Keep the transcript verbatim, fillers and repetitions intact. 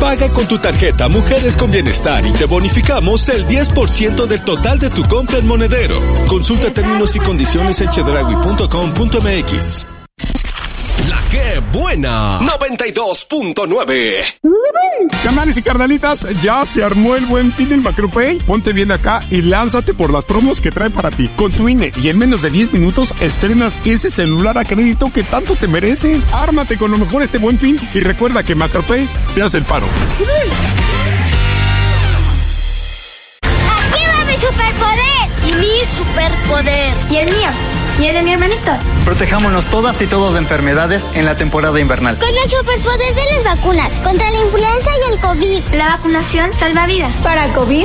Paga con tu tarjeta Mujeres con Bienestar y te bonificamos el diez por ciento del total de tu compra en Monedero. Consulta términos y condiciones en chedraui punto com punto m x. La que buena, noventa y dos punto nueve. Carnales y carnalitas, ya se armó el Buen Fin en Macropay. Ponte bien acá y lánzate por las promos que trae para ti. Con tu I N E y en menos de diez minutos estrenas ese celular a crédito que tanto te mereces. Ármate con lo mejor este Buen Fin y recuerda que Macropay te hace el paro. ¡Aquí va mi superpoder! Y mi superpoder. Y el mío. Y el de mi hermanito. Protejámonos todas y todos de enfermedades en la temporada invernal. Con el superpoder de las vacunas contra la influenza y el COVID. La vacunación salva vidas. Para COVID